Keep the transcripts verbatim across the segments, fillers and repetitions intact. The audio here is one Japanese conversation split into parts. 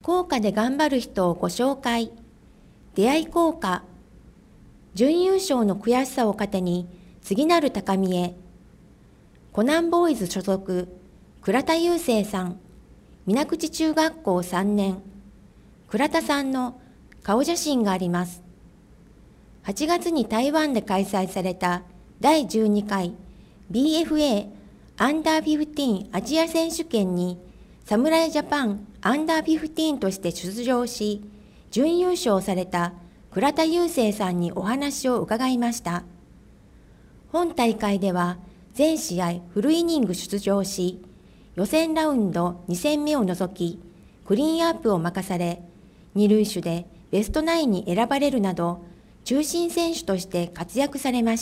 校歌で頑張る人をご紹介。出会い校歌。準優勝の悔しさを糧に次なる高みへ。湖南ボーイズ所属、倉田雄生さん、水口中学校さんねん。倉田さんの顔写真があります。はちがつに台湾で開催されただいじゅうにかい ビーエフエー アンダーじゅうごアジア選手権に侍ジャパンアンダーじゅうごとして出場し、準優勝された倉田雄生さんにお話を伺いました。本大会では全試合フルイニング出場し、予選ラウンドに戦目を除き、クリーンアップを任され、二塁手でベストナインに選ばれるなど、中心選手として活躍されました。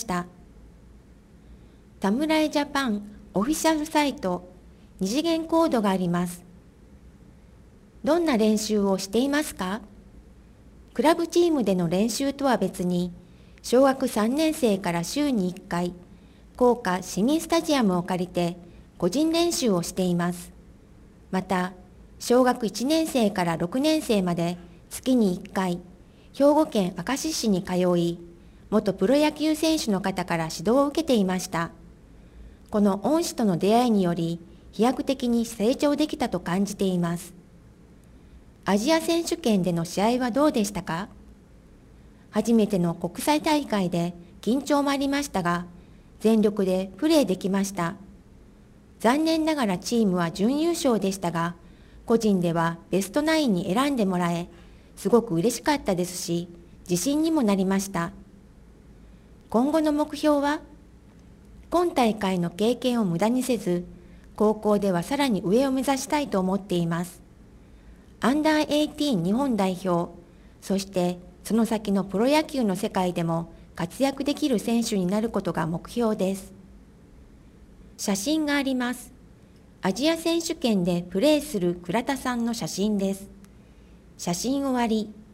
侍ジャパンオフィシャルサイト、二次元コードがあります。どんな練習をしていますか？クラブチームでの練習とは別に、小学さんねん生から週にいっかい、校歌市民スタジアムを借りて個人練習をしています。また、小学いちねん生からろくねん生まで月にいっかい、兵庫県明石市に通い、元プロ野球選手の方から指導を受けていました。この恩師との出会いにより、飛躍的に成長できたと感じています。アジア選手権での試合はどうでしたか？初めての国際大会で緊張もありましたが、全力でプレーできました。残念ながらチームは準優勝でしたが、個人ではベストナインに選んでもらえ、すごく嬉しかったですし、自信にもなりました。今後の目標は？今大会の経験を無駄にせず、高校ではさらに上を目指したいと思っています。アンダーじゅうはち日本代表、そしてその先のプロ野球の世界でも活躍できる選手になることが目標です。写真があります。アジア選手権でプレーする倉田さんの写真です。写真終わり。